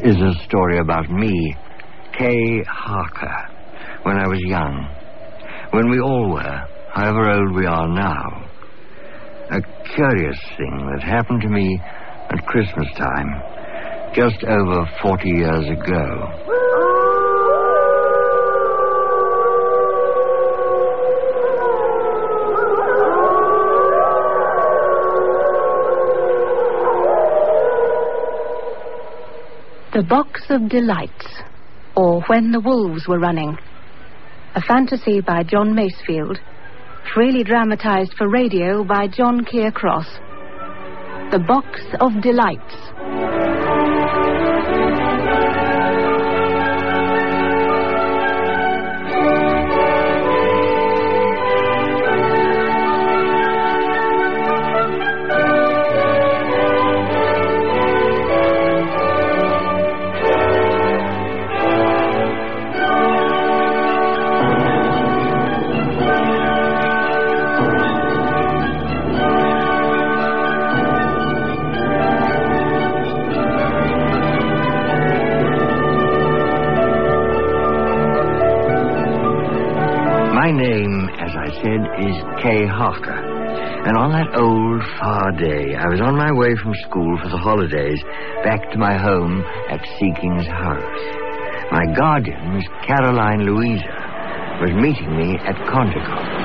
is a story about me, Kay Harker, when I was young. When we all were, however old we are now. A curious thing that happened to me at Christmas time, just over 40 years ago. The Box of Delights, or When the Wolves Were Running. A fantasy by John Masefield, freely dramatized for radio by John Keir Cross. The Box of Delights. My name, as I said, is Kay Harker. And on that old, far day, I was on my way from school for the holidays back to my home at Seeking's house. My guardian, Miss Caroline Louisa, was meeting me at Conticott.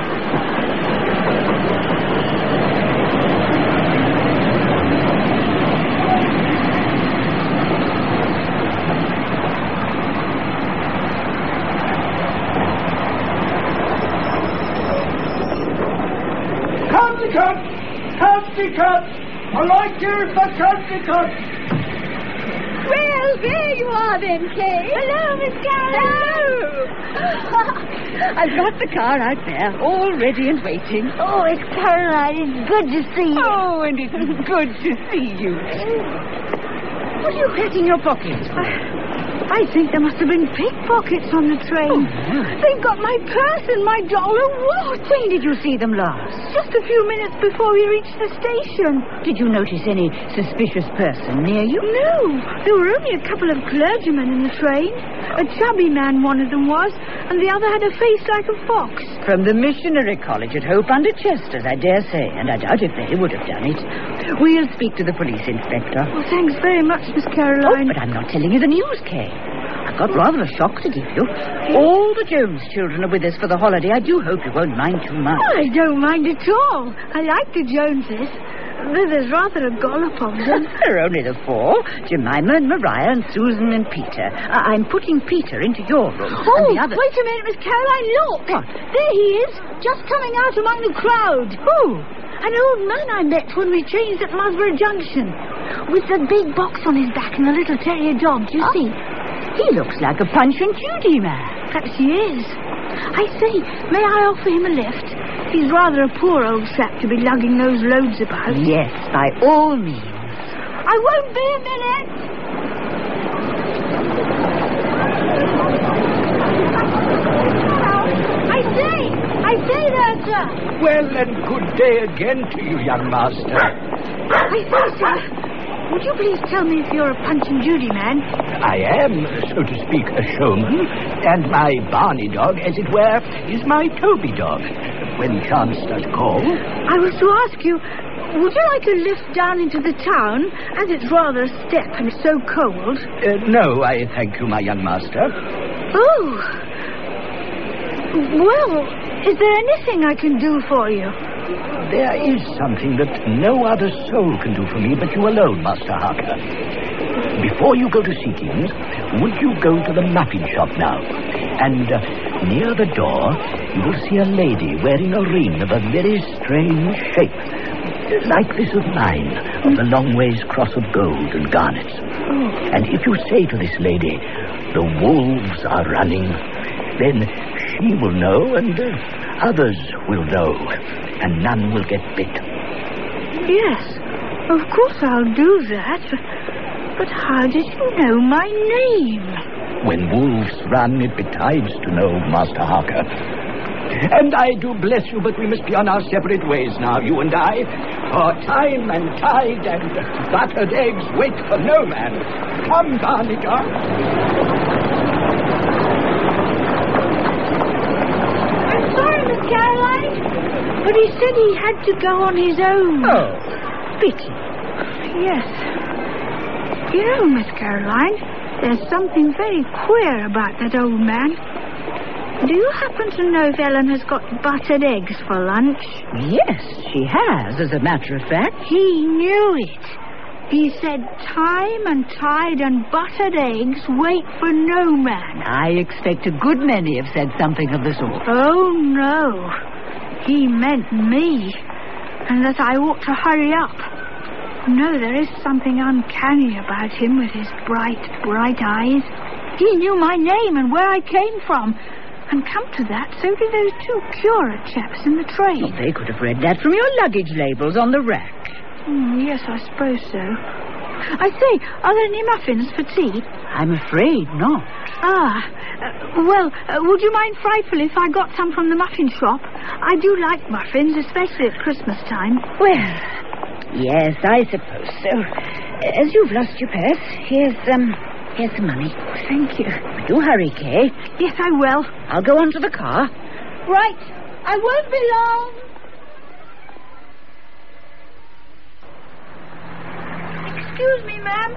Conticott! I like you for Conticott! Well, there you are then, Kay. Hello, Miss Caroline. Hello. I've got the car out there, all ready and waiting. Oh, Miss Caroline, it's good to see you. Oh, and it's good to see you. What are you patting your pockets for? I think there must have been pickpockets on the train. Oh, They've got my purse and my dollar watch. when did you see them last? Just a few minutes before we reached the station. Did you notice any suspicious person near you? No, there were only a couple of clergymen in the train. A chubby man, one of them was, and the other had a face like a fox. From the missionary college at Hope under Chesters, I dare say, and I doubt if they would have done it. We'll speak to the police inspector. Well, thanks very much, Miss Oh, Caroline. but I'm not telling you the news, Kay. I've got rather a shock to give you. All the Jones children are with us for the holiday. I do hope you won't mind too much. Oh, I don't mind at all. I like the Joneses. There's rather a gollop of them. There are only the four. Jemima and Maria and Susan and Peter. I'm putting Peter into your room. Oh, and the other... wait a minute, Miss Caroline, look. What? There he is, just coming out among the crowd. Who? An old man I met when we changed at Musborough Junction. With the big box on his back and a little terrier dog, do you see? He looks like a Punch and Judy man. Perhaps he is. I say, may I offer him a lift? He's rather a poor old sap to be lugging those loads about. Yes, by all means. I won't be a minute. I say there, sir. Well, and good day again to you, young master. I say, sir. Would you please tell me if you're a Punch and Judy man? I am, so to speak, a showman, and my Barney dog, as it were, is my Toby dog. When chance does call. I was to ask you, would you like a lift down into the town, as it's rather a step and it's so cold? No, I thank you, my young master. Oh. Well, is there anything I can do for you? There is something that no other soul can do for me but you alone, Master Harker. Before you go to Seekings, would you go to the muffin shop now? And near the door, you will see a lady wearing a ring of a very strange shape. Like this of mine, of the long ways cross of gold and garnets. And if you say to this lady, the wolves are running, then she will know and others will know. And none will get bit. Yes, of course I'll do that. But how did you know my name? When wolves run, it betides to know, Master Harker. And I do bless you, but we must be on our separate ways now, you and I. For time and tide and buttered eggs wait for no man. Come, Barnacle. I'm sorry, Miss Caroline, but he said he had to go on his own. Oh, pity. Yes. You know, Miss Caroline, there's something very queer about that old man. Do you happen to know if Ellen has got buttered eggs for lunch? Yes, she has, as a matter of fact. He knew it. He said time and tide and buttered eggs wait for no man. I expect a good many have said something of the sort. Oh, no. He meant me. And that I ought to hurry up. No, there is something uncanny about him with his bright, bright eyes. He knew my name and where I came from. And come to that, so did those two curate chaps in the train. Well, they could have read that from your luggage labels on the rack. Yes, I suppose so. I say, are there any muffins for tea? I'm afraid not. Would you mind frightfully if I got some from the muffin shop? I do like muffins, especially at Christmas time. Well, yes, I suppose so. As you've lost your purse, here's some money. Thank you. Do hurry, Kay. Yes, I will. I'll go on to the car. Right. I won't be long. Excuse me, ma'am.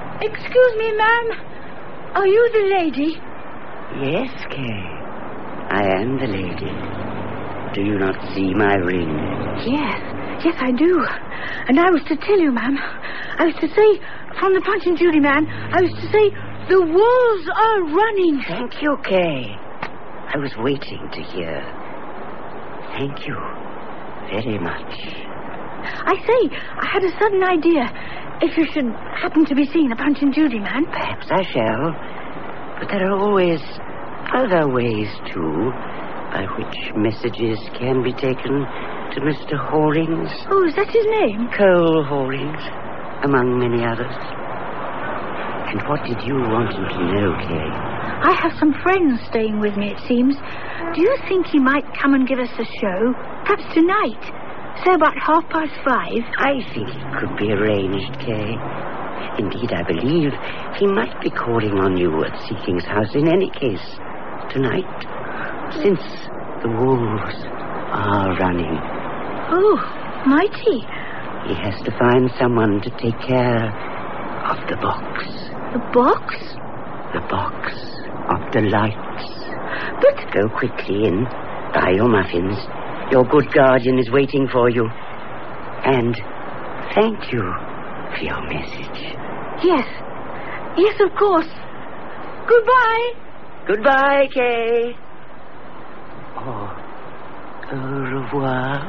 Are you the lady? Yes, Kay. I am the lady. Do you not see my ring? Yes, I do. And I was to tell you, ma'am. I was to say, from the Punch and Judy man, I was to say, the wolves are running. Thank you, Kay. I was waiting to hear. Thank you very much. I say, I had a sudden idea. If you should happen to be seeing the Punch and Judy man. Perhaps I shall. But there are always other ways, too, by which messages can be taken to Mr. Horings. Oh, is that his name? Cole Horings, among many others. And what did you want him to know, Kay? I have some friends staying with me, it seems. Do you think he might come and give us a show? Perhaps tonight. So about 5:30. I think it could be arranged, Kay. Indeed, I believe he might be calling on you at Seeking's house in any case tonight, since the wolves are running. Oh, mighty. He has to find someone to take care of the box. The box? The box of delights. But... Go quickly in, buy your muffins. Your good guardian is waiting for you. And thank you for your message. Yes, of course. Goodbye. Goodbye, Kay. Au revoir.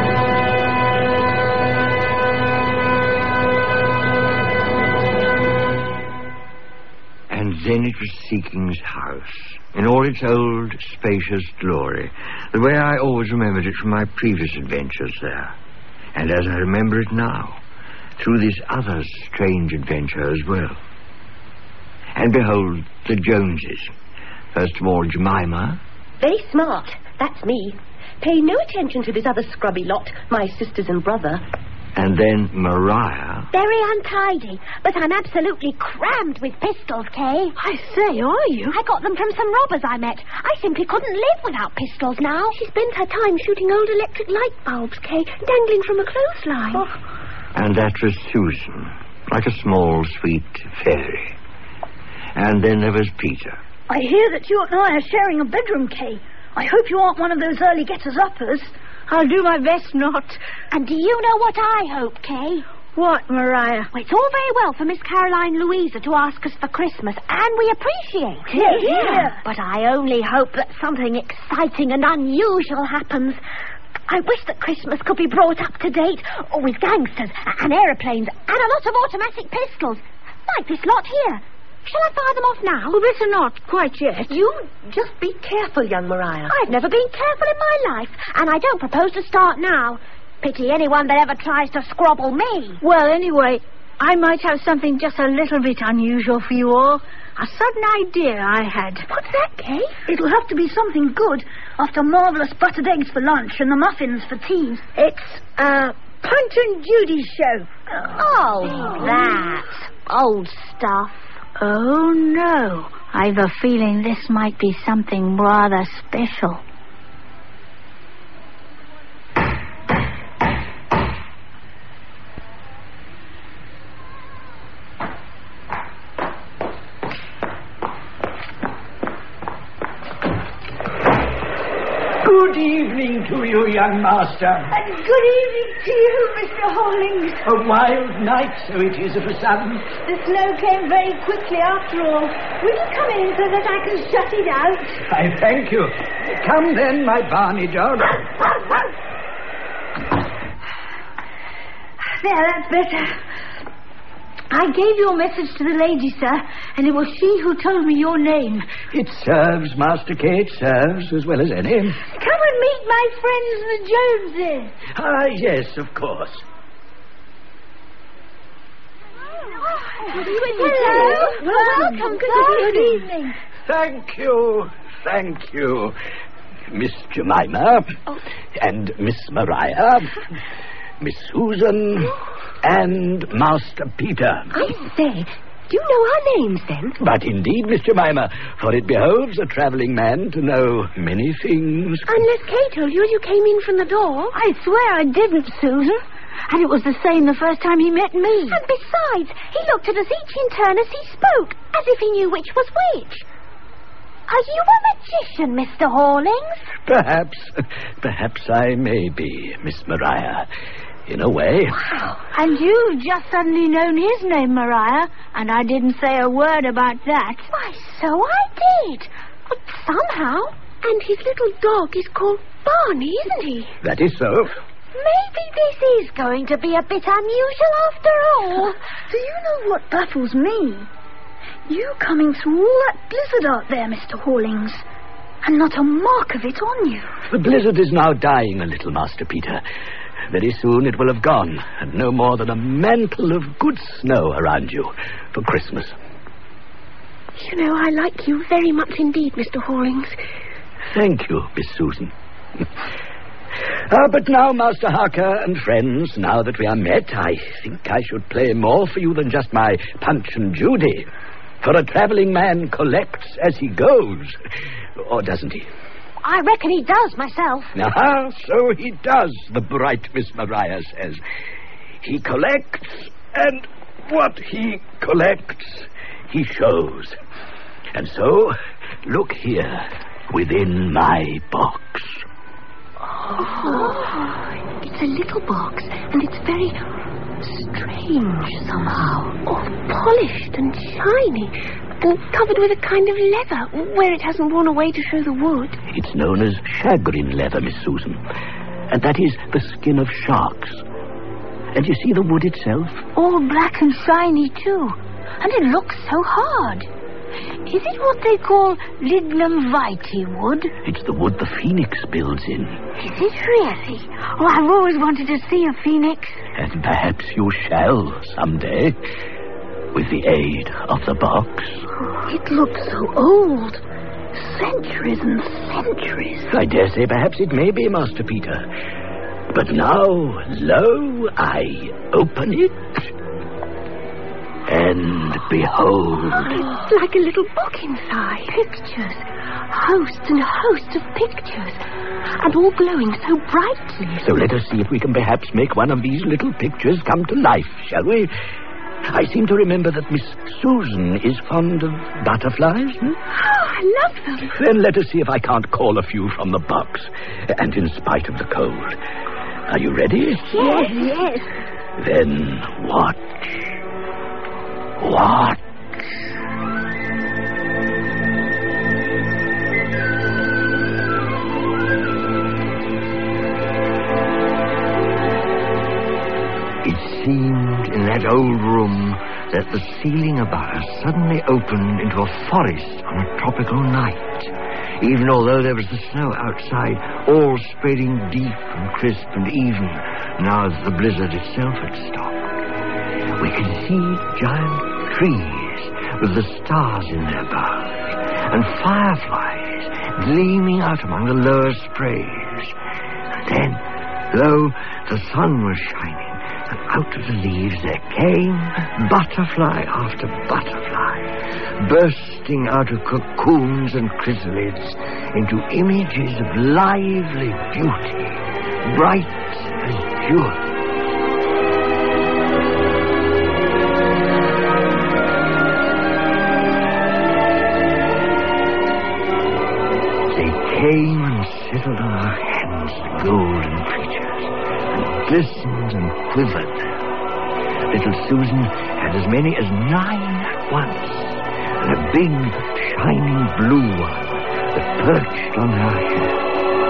And then it was Seeking's house, in all its old, spacious glory, the way I always remembered it from my previous adventures there, and as I remember it now, through this other strange adventure as well. And behold, the Joneses. First of all, Jemima. Very smart. That's me. Pay no attention to this other scrubby lot, my sisters and brother. And then Maria. Very untidy, but I'm absolutely crammed with pistols, Kay. I say, are you? I got them from some robbers I met. I simply couldn't live without pistols now. She spends her time shooting old electric light bulbs, Kay, dangling from a clothesline. Oh. And that was Susan, like a small, sweet fairy. And then there was Peter. I hear that you and I are sharing a bedroom, Kay. I hope you aren't one of those early getters-uppers. I'll do my best not. And do you know what I hope, Kay? What, Maria? Well, it's all very well for Miss Caroline Louisa to ask us for Christmas, and we appreciate it. Yeah. But I only hope that something exciting and unusual happens. I wish that Christmas could be brought up to date, with gangsters and aeroplanes and a lot of automatic pistols, like this lot here. Shall I fire them off now? Well, better not, quite yet. You just be careful, young Maria. I've never been careful in my life, and I don't propose to start now. Pity anyone that ever tries to squabble me. Well, anyway, I might have something just a little bit unusual for you all. A sudden idea I had. What's that, Kay? It'll have to be something good after marvellous buttered eggs for lunch and the muffins for tea. It's Punch and Judy show. Oh, that. Old stuff. Oh, no. I've a feeling this might be something rather special. Good evening to you, young master. And good evening to you, Mr. Hollings. A wild night, so it is of a sudden. The snow came very quickly after all. Will you come in so that I can shut it out? I thank you. Come then, my Barney dog. There, that's better. I gave your message to the lady, sir, and it was she who told me your name. It serves, Master K. It serves as well as any. Come and meet my friends, the Joneses. Ah, yes, of course. Hello. Welcome. Good evening. Thank you. Miss Jemima, and Miss Maria, Miss Susan, and Master Peter. I say, do you know our names, then? But indeed, Miss Jemima, for it behoves a travelling man to know many things. Unless Kay told you as you came in from the door. I swear I didn't, Susan. And it was the same the first time he met me. And besides, he looked at us each in turn as he spoke, as if he knew which was which. Are you a magician, Mr. Hawlings? Perhaps I may be, Miss Maria. In a way. Wow. And you've just suddenly known his name, Maria, and I didn't say a word about that. Why, so I did. But somehow. And his little dog is called Barney, isn't he? That is so. Maybe this is going to be a bit unusual after all. Do you know what baffles me? You coming through all that blizzard out there, Mr. Hawlings, and not a mark of it on you. The blizzard is now dying a little, Master Peter. Very soon it will have gone, and no more than a mantle of good snow around you for Christmas. You know, I like you very much indeed, Mr. Hawlings. Thank you, Miss Susan. But now, Master Harker and friends, now that we are met, I think I should play more for you than just my Punch and Judy. For a travelling man collects as he goes. Or doesn't he? I reckon he does, myself. Ah, so he does, the bright Miss Maria says. He collects, and what he collects, he shows. And so, look here, within my box. Oh, it's a little box, and it's very strange somehow. All polished and shiny, and covered with a kind of leather, where it hasn't worn away to show the wood. It's known as chagrin leather, Miss Susan. And that is the skin of sharks. And you see the wood itself? All black and shiny, too. And it looks so hard. Is it what they call Lignum vitae wood? It's the wood the phoenix builds in. Is it really? Oh, I've always wanted to see a phoenix. And perhaps you shall someday, with the aid of the box. It looks so old. Centuries and centuries. I dare say perhaps it may be, Master Peter. But now, lo, I open it, and behold. It's like a little book inside. Pictures. Hosts and hosts of pictures. And all glowing so brightly. So let us see if we can perhaps make one of these little pictures come to life, shall we? I seem to remember that Miss Susan is fond of butterflies. Oh, I love them. Then let us see if I can't call a few from the box, and in spite of the cold. Are you ready? Yes. Then watch. Watch. It seemed in that old room that the ceiling above us suddenly opened into a forest on a tropical night, even although there was the snow outside, all spreading deep and crisp and even, now that the blizzard itself had stopped. We can see giant trees with the stars in their boughs, and fireflies gleaming out among the lower sprays. And then, lo, the sun was shining, and out of the leaves there came butterfly after butterfly, bursting out of cocoons and chrysalids into images of lively beauty, bright as jewels. Came and settled on our hands, the golden creatures, and glistened and quivered there. Little Susan had as many as 9 at once, and a big, shining blue one that perched on her head.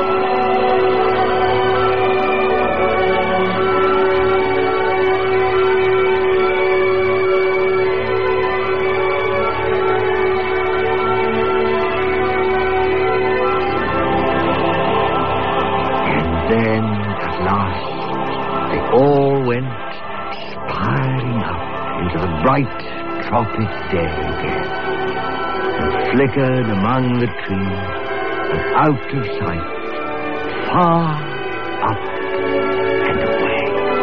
Then, at last, they all went spiraling up into the bright tropic day again, and flickered among the trees and out of sight, far up and away.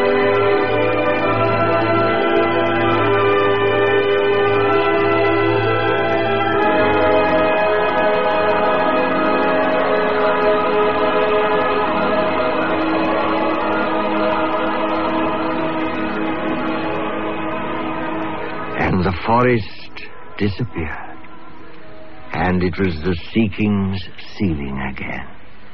And the forest disappeared, and it was the Sea King's ceiling again.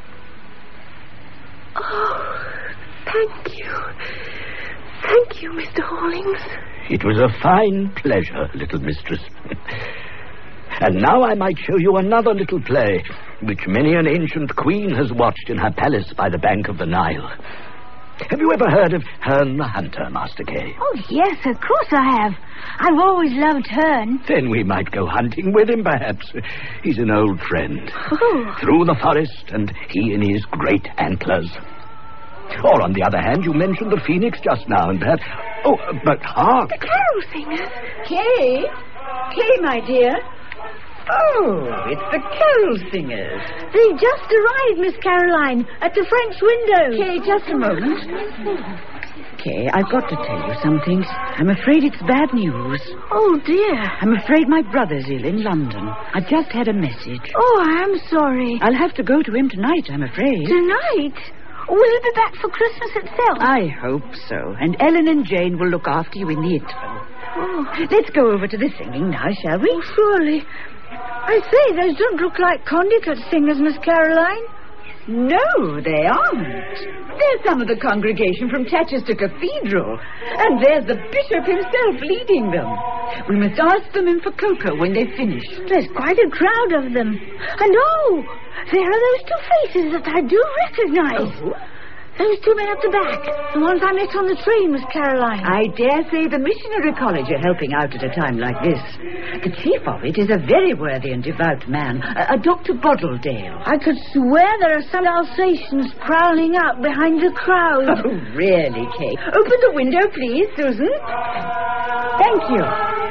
Oh, thank you. Thank you, Mr. Hawlings. It was a fine pleasure, little mistress. And now I might show you another little play, which many an ancient queen has watched in her palace by the bank of the Nile. Have you ever heard of Herne the Hunter, Master Kay? Oh, yes, of course I have. I've always loved Herne. Then we might go hunting with him, perhaps. He's an old friend. Oh. Through the forest, and he in his great antlers. Or, on the other hand, you mentioned the phoenix just now, and perhaps... Oh, but hark! The carol singers. Kay? Kay, my dear. Oh, it's the carol singers. They just arrived, Miss Caroline, at the French window. Kay, just a moment. Kay, I've got to tell you something. I'm afraid it's bad news. Oh, dear. I'm afraid my brother's ill in London. I've just had a message. Oh, I am sorry. I'll have to go to him tonight, I'm afraid. Tonight? Will he be back for Christmas itself? I hope so. And Ellen and Jane will look after you in the interval. Oh. Let's go over to the singing now, shall we? Oh, surely. I say, those don't look like Condicut singers, Miss Caroline. No, they aren't. They're some of the congregation from Chichester Cathedral. And there's the bishop himself leading them. We must ask them in for cocoa when they've finished. There's quite a crowd of them. And oh, there are those two faces that I do recognize. Oh? Those two men at the back. The ones I met on the train, Miss Caroline. I dare say the missionary college are helping out at a time like this. The chief of it is a very worthy and devout man, a Dr. Bottledale. I could swear there are some Alsatians prowling out behind the crowd. Oh, really, Kay? Open the window, please, Susan. Thank you.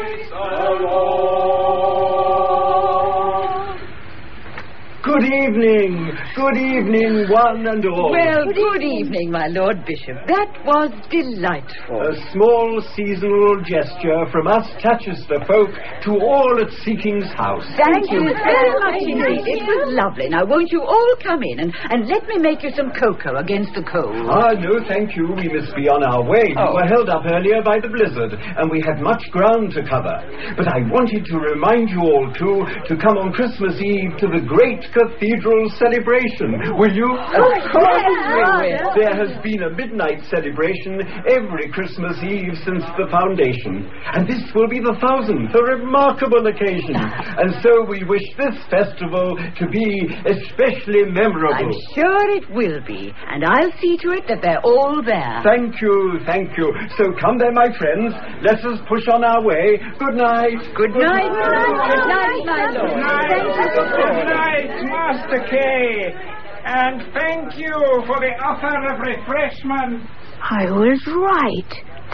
Good evening, one and all. Well, good evening, my Lord Bishop. That was delightful. A small seasonal gesture from us Chichester folk to all at Sea King's house. Thank you very much indeed. It was lovely. Now, won't you all come in and let me make you some cocoa against the cold? Ah, no, thank you. We must be on our way. We were held up earlier by the blizzard, and we had much ground to cover. But I wanted to remind you all, too, to come on Christmas Eve to the great cathedral celebration. Will you? Of course we will. There has been a midnight celebration every Christmas Eve since the foundation. And this will be the 1000th, a remarkable occasion. And so we wish this festival to be especially memorable. I'm sure it will be. And I'll see to it that they're all there. Thank you. So come then, my friends. Let us push on our way. Good night. Good night. Good night, my lord. Good night, Master Kay. And thank you for the offer of refreshment. I was right.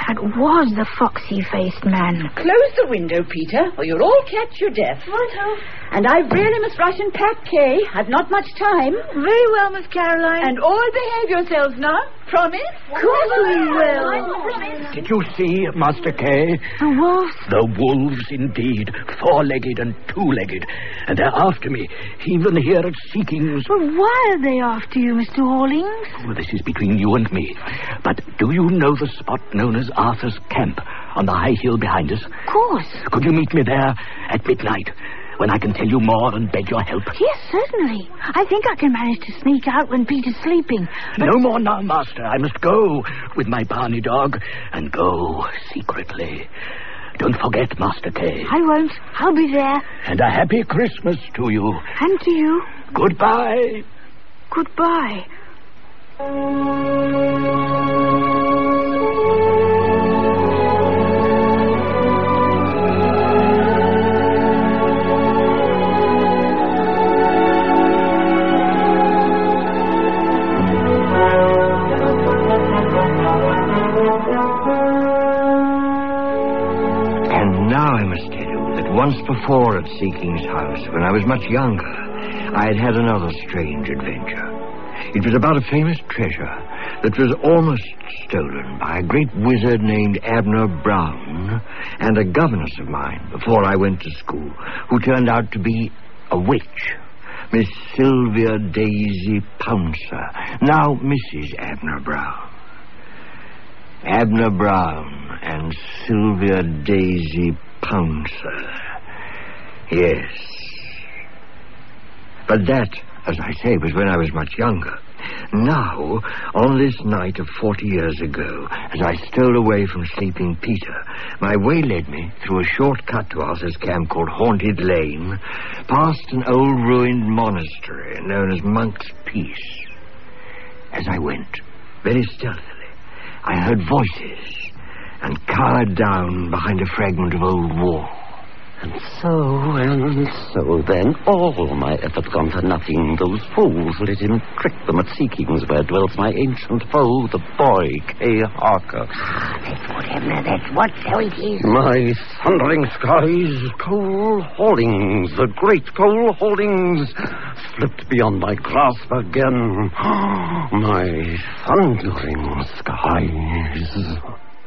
That was the foxy-faced man. Close the window, Peter, or you'll all catch your death. Righto. And I really must rush and pack, Kay. I've not much time. Very well, Miss Caroline. And all behave yourselves now. Promise? Of course we will. Did you see, Master Kay? The wolves? The wolves, indeed. 4-legged and 2-legged. And they're after me, even here at Seekings. But why are they after you, Mr. Hawlings? Well, this is between you and me. But do you know the spot known as Arthur's Camp on the high hill behind us? Of course. Could you meet me there at midnight, when I can tell you more and beg your help? Yes, certainly. I think I can manage to sneak out when Peter's sleeping. But... No more now, Master. I must go with my Barney dog, and go secretly. Don't forget, Master Kay. I won't. I'll be there. And a happy Christmas to you. And to you. Goodbye. Goodbye. Once before at Seeking's house, when I was much younger, I had had another strange adventure. It was about a famous treasure that was almost stolen by a great wizard named Abner Brown and a governess of mine before I went to school, who turned out to be a witch, Miss Sylvia Daisy Pouncer, now Mrs. Abner Brown. Abner Brown and Sylvia Daisy Pouncer. Yes. But that, as I say, was when I was much younger. Now, on this night of 40 years ago, as I stole away from sleeping Peter, my way led me through a short cut to Arthur's Camp called Haunted Lane, past an old ruined monastery known as Monk's Peace. As I went, very stealthily, I heard voices and cowered down behind a fragment of old wall. And so then, all my effort gone for nothing. Those fools let him trick them at Seekings, where dwells my ancient foe, the boy, Kay Harker. That's what, Abner, that's what, so it is. My thundering skies, Cole Hawlings, the great Cole Hawlings, slipped beyond my grasp again. My thundering skies.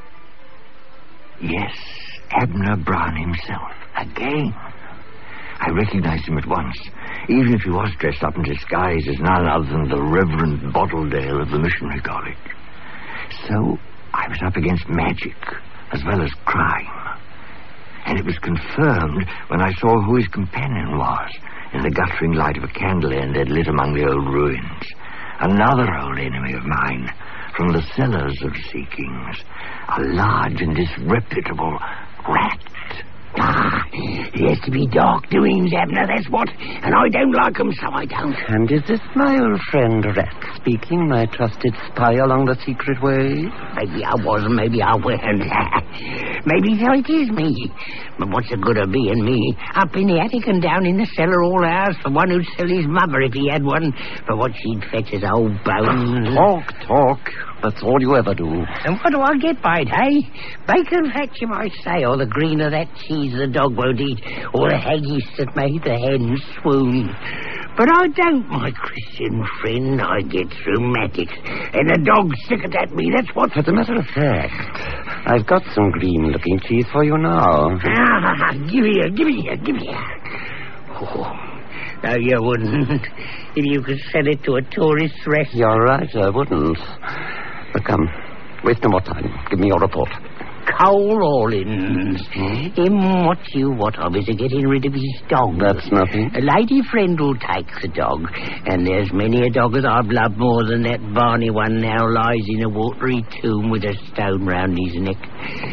Yes, Abner Brown himself. Again. I recognized him at once, even if he was dressed up in disguise as none other than the Reverend Bottledale of the Missionary College. So I was up against magic as well as crime. And it was confirmed when I saw who his companion was in the guttering light of a candle end they'd lit among the old ruins. Another old enemy of mine from the cellars of Seekings, a large and disreputable rat. It has to be dark doings, Abner, that's what. And I don't like them, so I don't. And is this my old friend Rat speaking, my trusted spy along the secret way? Maybe I wasn't, maybe I weren't. Maybe so it is me. But what's the good of being me? Up in the attic and down in the cellar all hours for one who'd sell his mother if he had one, for what she'd fetch his old bones. Talk. That's all you ever do. And what do I get by it, eh? Bacon fat, you might say, or the green of that cheese the dog won't eat, or the haggis that made the hen swoon. But I don't, my Christian friend. I get rheumatics, and the dog's sickered at me, that's what. As a matter of fact, I've got some green-looking cheese for you now. Give here. Oh, no, you wouldn't. If you could sell it to a tourist rest. You're right, I wouldn't. But come, waste no more time. Give me your report. Cole Hawlings. Him what you what of is getting rid of his dog. That's nothing. A lady friend will take the dog, and there's many a dog as I've loved more than that Barney one now lies in a watery tomb with a stone round his neck.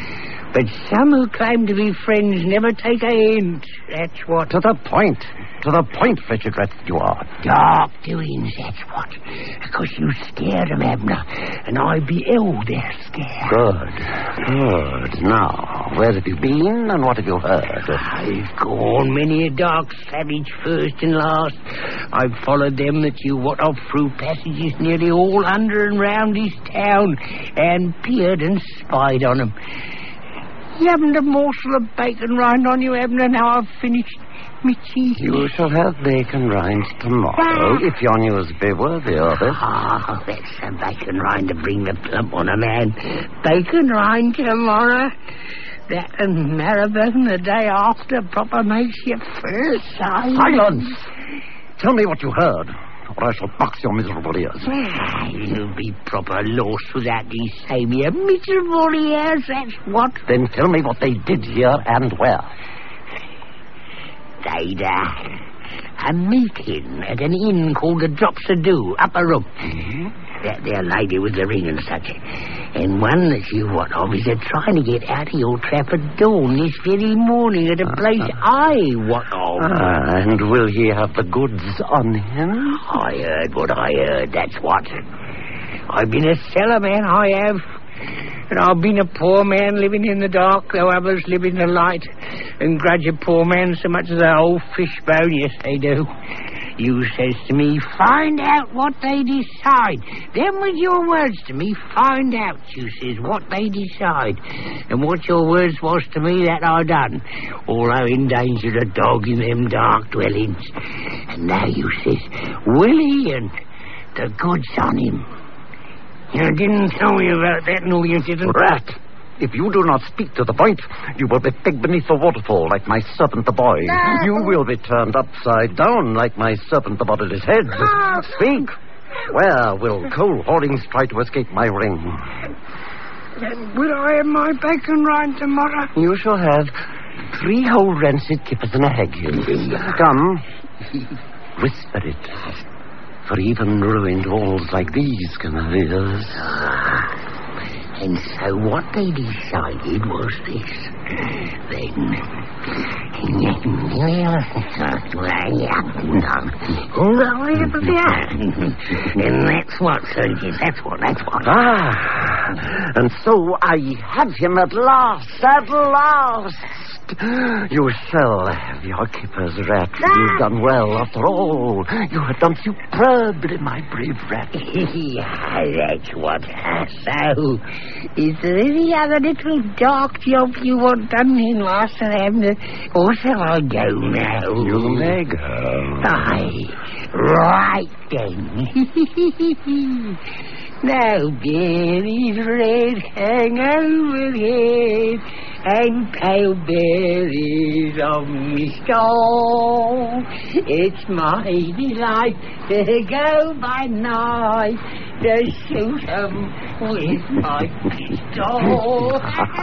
But some who claim to be friends never take a hint. That's what. To the point. To the point, Fetchegret, you are. Dark doings, that's what. Because you scared him, Abner. And I beheld their scare. Good. Now, where have you been and what have you heard? I've gone many a dark savage first and last. I've followed them that you wot of through passages nearly all under and round this town, and peered and spied on them. You haven't a morsel of bacon rind on you, Abner. Now I've finished me cheese. You shall have bacon rinds tomorrow, if your news be worthy of it. Oh, that's a bacon rind to bring the plump on a man. Bacon rind tomorrow. That and Maribel the day after proper makes you first. Silence! Tell me what you heard, or I shall box your miserable ears. You'll be proper lost without these same here miserable ears, that's what. Then tell me what they did here and where. They'd a meeting at an inn called the Drops of Dew, upper room. That there lady with the ring and such. And one that you wot of is trying to get out of your trap at dawn this very morning at a place I wot of. And will he have the goods on him? I heard what I heard, that's what. I've been a cellar man, I have. And I've been a poor man living in the dark, though others live in the light, and grudge a poor man so much as a whole fishbone, yes, they do. You says to me, find out what they decide. Them was your words to me, find out, you says, what they decide. And what your words was to me, that I done, although in danger of dog in them dark dwellings. And now you says, Willie, and the goods on him. You didn't tell me about that, no, you didn't. Rat! If you do not speak to the point, you will be pegged beneath the waterfall like my serpent the boy. No. You will be turned upside down like my serpent about his head. No. Speak! Where will Cole Hoardings try to escape my ring? Will I have my bacon rind tomorrow? You shall have 3 whole rancid kippers and a hag. Come. Whisper it. For even ruined walls like these can have ears. And so what they decided was this. Then and that's what, Sergeant, that's what. And so I have him at last. You shall have your keeper's rat. You've done well, after all. You have done superbly, my brave rat. That's what. So, is there any other little dark job you want done in Master Abner? Or shall I go now? You may go. Aye, right then. Now berries red hang overhead, and pale berries of me stall. It's my delight to go by night to shoot 'em with my pistol.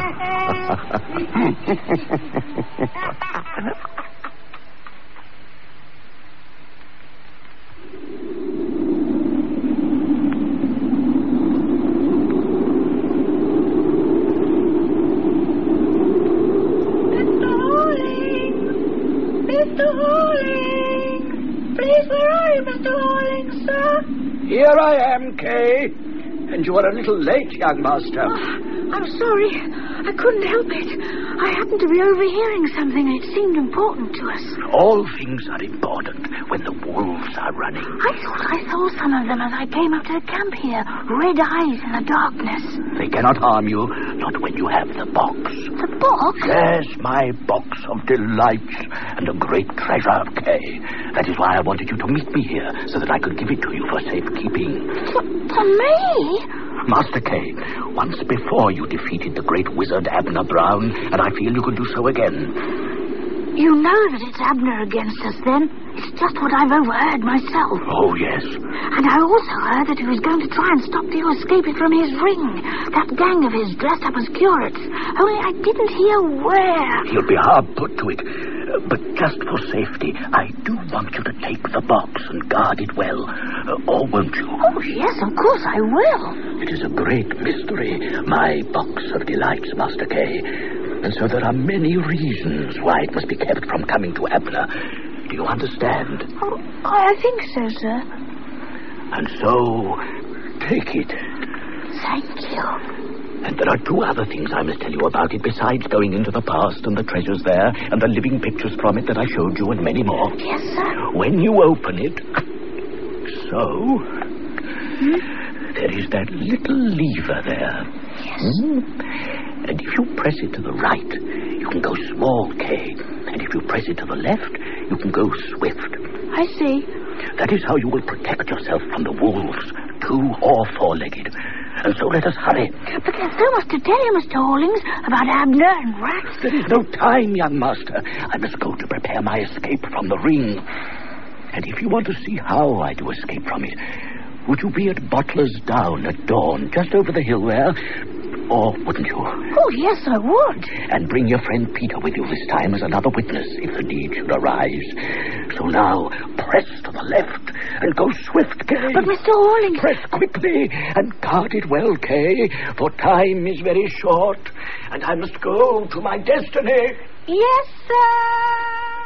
Mr. Horling! Please, where are you, Mr. Horling, sir? Here I am, Kay. And you are a little late, young master. Oh, I'm sorry. I couldn't help it. I happened to be overhearing something and it seemed important to us. All things are important when the wolves are running. I thought I saw some of them as I came up to the camp here. Red eyes in the darkness. They cannot harm you, not when you have the box. The box? Yes, my box of delights and a great treasure, Kay. That is why I wanted you to meet me here, so that I could give it to you for safekeeping. For me? Master Kay, once before you defeated the great wizard Abner Brown, and I feel you could do so again. You know that it's Abner against us, then? It's just what I've overheard myself. Oh, yes. And I also heard that he was going to try and stop you escaping from his ring. That gang of his dressed up as curates. Only I didn't hear where. He'll be hard put to it. But just for safety, I do want you to take the box and guard it well. Or won't you? Oh, yes, of course I will. It is a great mystery, my box of delights, Master Kay. And so there are many reasons why it must be kept from coming to Abner. Do you understand? Oh, I think so, sir. And so, take it. Thank you. And there are 2 other things I must tell you about it, besides going into the past and the treasures there, and the living pictures from it that I showed you, and many more. Yes, sir. When you open it, so, there is that little lever there. Yes. And if you press it to the right, you can go small, Kay. And if you press it to the left, you can go swift. I see. That is how you will protect yourself from the wolves, 2 or 4-legged. And so let us hurry. But there's so much to tell you, Mr. Hawlings, about Abner and rats. There is no time, young master. I must go to prepare my escape from the ring. And if you want to see how I do escape from it, would you be at Butler's Down at dawn, just over the hill there? Or wouldn't you? Oh, yes, I would. And bring your friend Peter with you this time as another witness, if the need should arise. So now, press to the left and go swift, Kay. But, Mr. Hawlings... Press quickly and guard it well, Kay, for time is very short, and I must go to my destiny. Yes, sir.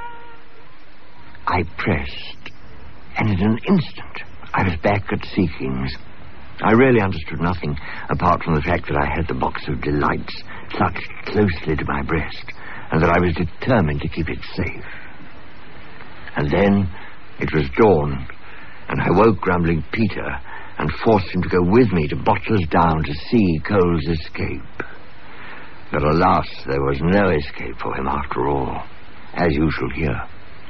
I pressed, and in an instant, I was back at Seekings. I really understood nothing, apart from the fact that I had the box of delights clutched closely to my breast, and that I was determined to keep it safe. And then it was dawn, and I woke grumbling Peter and forced him to go with me to Butler's Down to see Cole's escape. But alas, there was no escape for him after all, as you shall hear.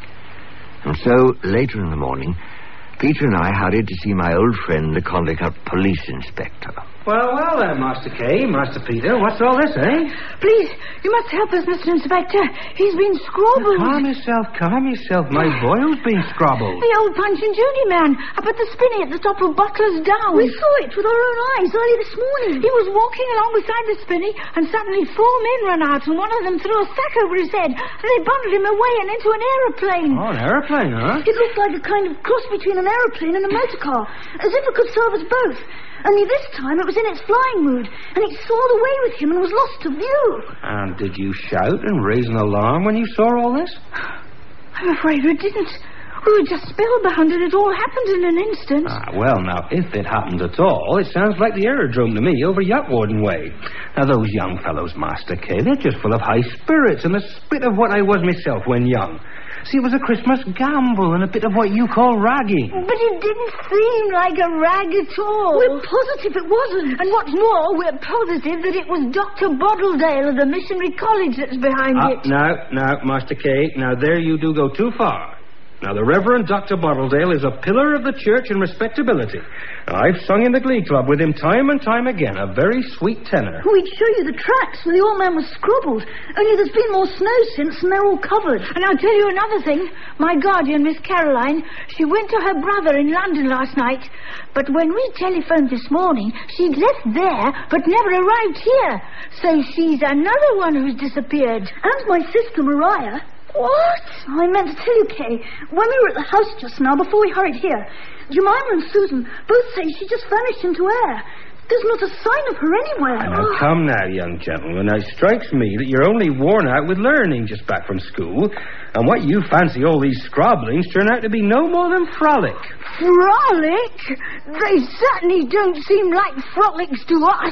And so, later in the morning, Peter and I hurried to see my old friend, the Condicut police inspector. Well, Master Kay, Master Peter, what's all this, eh? Please, you must help us, Mr. Inspector. He's been scrobbled. Calm yourself. My boy who's been scrobbled. The old Punch and Judy man up at the spinney at the top of Butler's Down. We saw it with our own eyes early this morning. He was walking along beside the spinney, and suddenly 4 men ran out, and one of them threw a sack over his head, and they bundled him away and into an aeroplane. Oh, an aeroplane, huh? It looked like a kind of cross between an aeroplane and a motor car, as if it could serve us both. Only this time it was in its flying mood, and it soared away with him and was lost to view. And did you shout and raise an alarm when you saw all this? I'm afraid we didn't. We were just spellbound, and it all happened in an instant. Well, now, if it happened at all, it sounds like the aerodrome to me over Yachtwarden way. Now, those young fellows, Master Kay, they're just full of high spirits and a spit of what I was myself when young. See, it was a Christmas gamble and a bit of what you call ragging. But it didn't seem like a rag at all. We're positive it wasn't. And what's more, we're positive that it was Dr. Bottledale of the Missionary College that's behind it. Now, Master Kay, now there you do go too far. Now, the Reverend Dr. Bottledale is a pillar of the church in respectability. Now, I've sung in the glee club with him time and time again, a very sweet tenor. We'd show you the tracks where the old man was scrobbled, only there's been more snow since and they're all covered. And I'll tell you another thing. My guardian, Miss Caroline, she went to her brother in London last night, but when we telephoned this morning, she'd left there but never arrived here. So she's another one who's disappeared. And my sister Mariah. What? I meant to tell you, Kay, when we were at the house just now, before we hurried here, Jemima and Susan both say she just vanished into air. There's not a sign of her anywhere. Now, come now, young gentleman. Now, it strikes me that you're only worn out with learning just back from school, and what you fancy all these scrabblings turn out to be no more than frolic. Frolic? They certainly don't seem like frolics to us.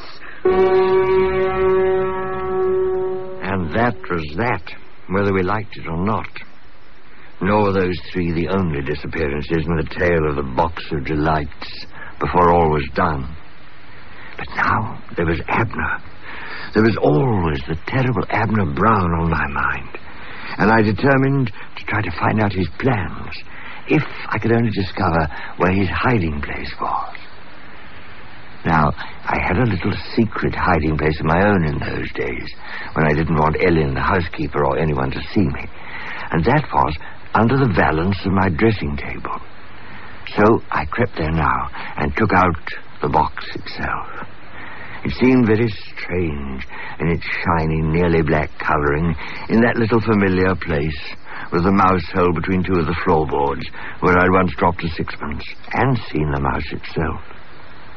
And that was that, whether we liked it or not. Nor were those 3 the only disappearances in the tale of the box of delights before all was done. But now there was Abner. There was always the terrible Abner Brown on my mind, and I determined to try to find out his plans, if I could only discover where his hiding place was. Now, I had a little secret hiding place of my own in those days, when I didn't want Ellen, the housekeeper, or anyone to see me, and that was under the valance of my dressing table. So I crept there now and took out the box itself. It seemed very strange in its shiny, nearly black covering, in that little familiar place with the mouse hole between 2 of the floorboards, where I'd once dropped a 6pence and seen the mouse itself.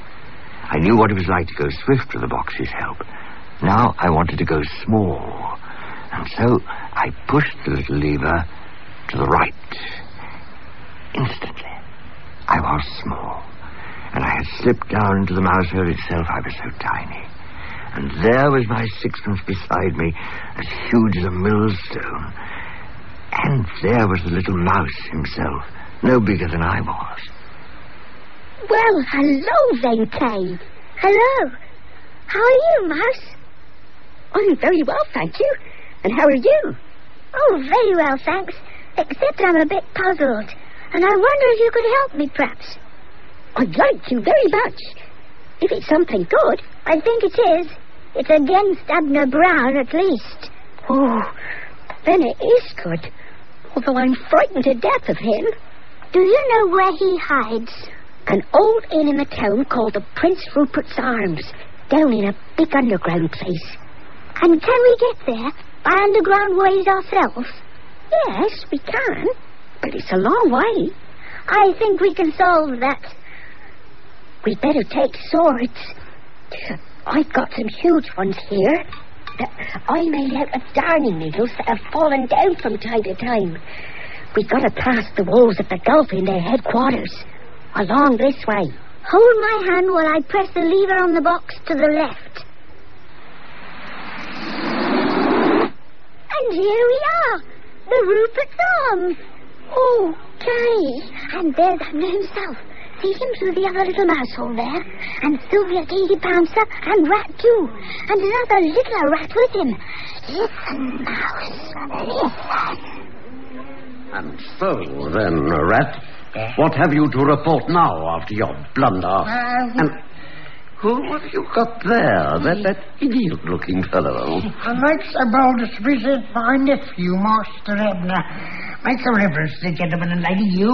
I knew what it was like to go swift with the box's help. Now I wanted to go small, And so I pushed the little lever to the right. Instantly, I was small, and I had slipped down into the mouse hole itself. I was so tiny. And there was my sixpence beside me, as huge as a millstone. And there was the little mouse himself, no bigger than I was. Well, hello then, Kay. Hello. How are you, Mouse? I'm very well, thank you. And how are you? Oh, very well, thanks. Except I'm a bit puzzled. And I wonder if you could help me, perhaps. I'd like to very much. If it's something good. I think it is. It's against Abner Brown, at least. Oh, then it is good. Although I'm frightened to death of him. Do you know where he hides? An old inn in the town called the Prince Rupert's Arms, down in a big underground place. And can we get there by underground ways ourselves? Yes, we can, but it's a long way. I think we can solve that. We'd better take swords. I've got some huge ones here that I made out of darning needles that have fallen down from time to time. We've got to pass the walls of the Gulf in their headquarters. Along this way. Hold my hand while I press the lever on the box to the left. And here we are. The Rupert's Arms. Okay. And there's Abner himself. See him through the other little mouse hole there. And Sylvia Daisy Pouncer and Rat too. And another little rat with him. Listen, Mouse. Listen. And so then, Rat, what have you to report now after your blunder? And who have you got there? That idiot-looking fellow. I'd like so bold as to visit my nephew, Master Abner. Make a reverence to the gentleman and lady, you.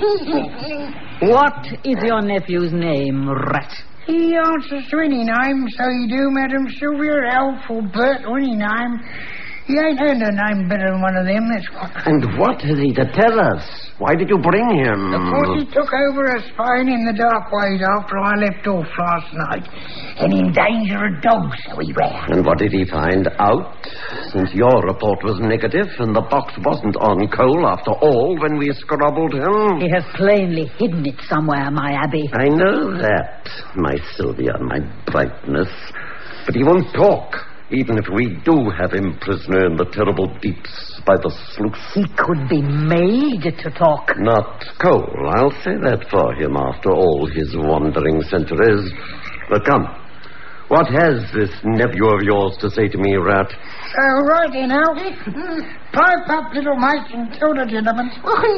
What is your nephew's name, Rat? He answers to any name, so you do, Madam Sylvia, Alf or Bert or any name. He ain't earned a name better than one of them, that's what. And what has he to tell us? Why did you bring him? Of course, he took over us spying in the dark ways after I left off last night. And in danger of dogs, so he ran. And what did he find out? Since your report was negative and the box wasn't on coal after all when we scrabbled him. He has plainly hidden it somewhere, my Abby. I know that, my Sylvia, my brightness. But he won't talk. Even if we do have him prisoner in the terrible deeps by the sluice. He could be made to talk. Not coal, I'll say that for him after all his wandering centuries. But come, what has this nephew of yours to say to me, Rat? Right in, Alfie. Pipe up, little mate, and tell the gentleman.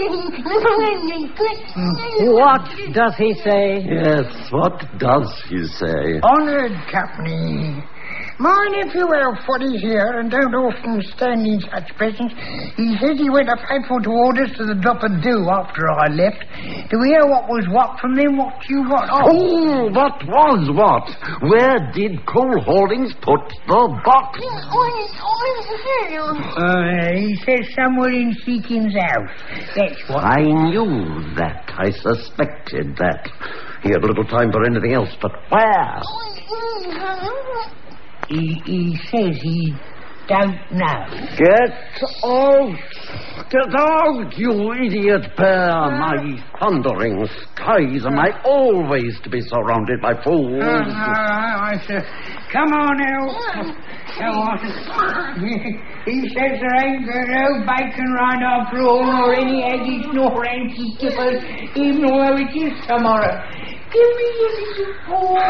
What does he say? Yes, what does he say? Honoured company. My nephew Alfred is here and don't often stand in such presence. He says he went up faithful to orders to the drop of dew after I left. To hear what was what from them, what you what. Oh, what was what? Where did Cole Holdings put the box? He says somewhere in Seeking's house. That's what. I knew that. I suspected that. He had little time for anything else, but where? He says he don't know. Get out! Get out, you idiot bear! My thundering skies, am I always to be surrounded by fools? I said, come on, Elf. Come on. He says there ain't no bacon right after all, nor any eggies, nor anti-tippers, even though it is tomorrow. Give me a little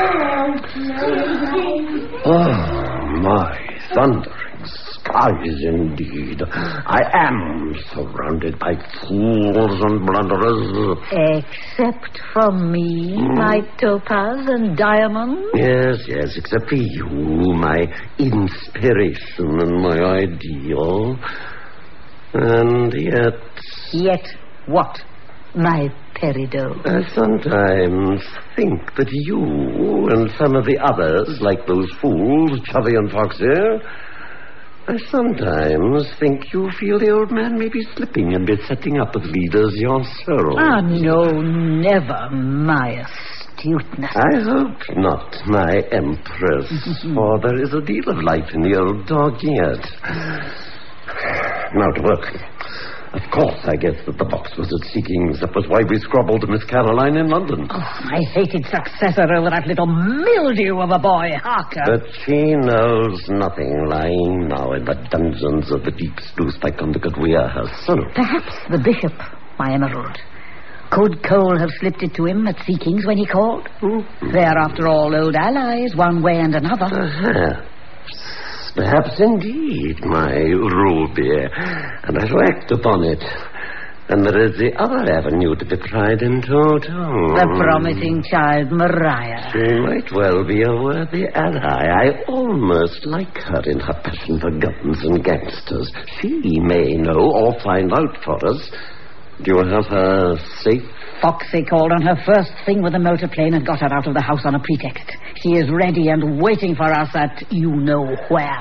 Oh, my thundering skies indeed. I am surrounded by fools and blunderers. Except from me, my topaz and diamond? Yes, except for you, my inspiration and my ideal. And yet... Yet what, my peridot? I sometimes think that you and some of the others, like those fools, Chubby and Foxy, I sometimes think you feel the old man may be slipping and be setting up with leaders yourself. Ah, no, never, my astuteness. I hope not, my empress, for there is a deal of life in the old dog yet. Now to work. Of course, I guess that the box was at Seekings. That was why we squabbled Miss Caroline in London. Oh, my hated successor over that little mildew of a boy, Harker. But she knows nothing, lying now in the dungeons of the deep sluice by Conduct Weir herself. Perhaps the bishop, my emerald. Could Cole have slipped it to him at Seekings when he called? They're, after all, old allies, one way and another. Perhaps indeed, my ruby, and I shall act upon it. And there is the other avenue to be pried into, too. The promising child, Mariah. She might well be a worthy ally. I almost like her in her passion for guns and gangsters. She may know or find out for us. Do you have her safe? Foxy called on her first thing with a motor plane and got her out of the house on a pretext. She is ready and waiting for us at you-know-where.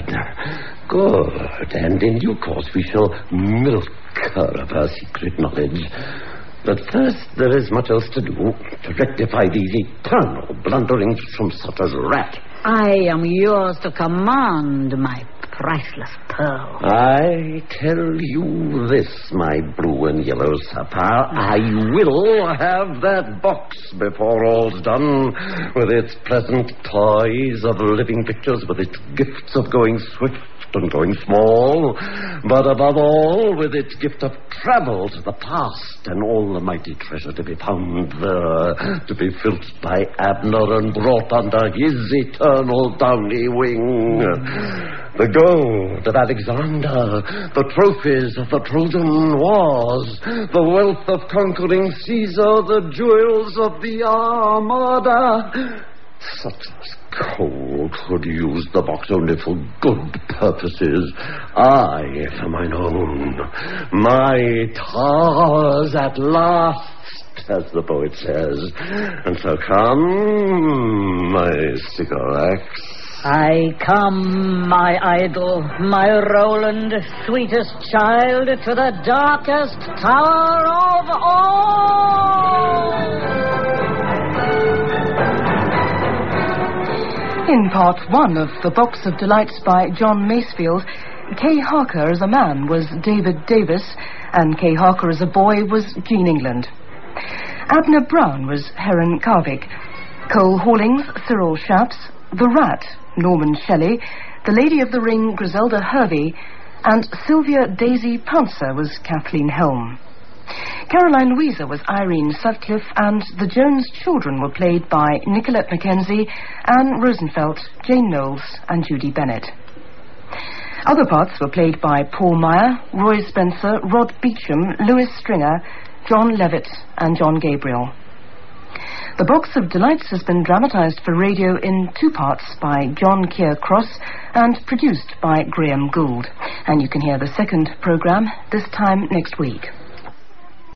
Good. And in due course we shall milk her of her secret knowledge. But first there is much else to do to rectify these eternal blunderings from such a rat. I am yours to command, my priceless pearl. I tell you this, my blue and yellow sapphire. I will have that box before all's done, with its pleasant toys of living pictures, with its gifts of going swift and going small, but above all with its gift of travel to the past and all the mighty treasure to be found there, to be filched by Abner and brought under his eternal downy wing. The gold of Alexander, the trophies of the Trojan Wars, the wealth of conquering Caesar, the jewels of the Armada. Such as Cole could use the box only for good purposes. I for mine own. My tars at last, as the poet says. And so come, my Sycorax. I come, my idol, my Roland, sweetest child, to the darkest tower of all. In part one of The Box of Delights by John Masefield, Kay Harker as a man was David Davis, and Kay Harker as a boy was Jean England. Abner Brown was Heron Carvick. Cole Hawlings, Cyril Shaps. The Rat, Norman Shelley. The Lady of the Ring, Griselda Hervey. And Sylvia Daisy Pouncer was Kathleen Helm. Caroline Louisa was Irene Sutcliffe, and the Jones children were played by Nicolette Mackenzie, Anne Rosenfeld, Jane Knowles, and Judy Bennett. Other parts were played by Paul Meyer, Roy Spencer, Rod Beecham, Louis Stringer, John Levitt, and John Gabriel. The Box of Delights has been dramatised for radio in 2 parts by John Keir Cross and produced by Graham Gould. And you can hear the second programme this time next week.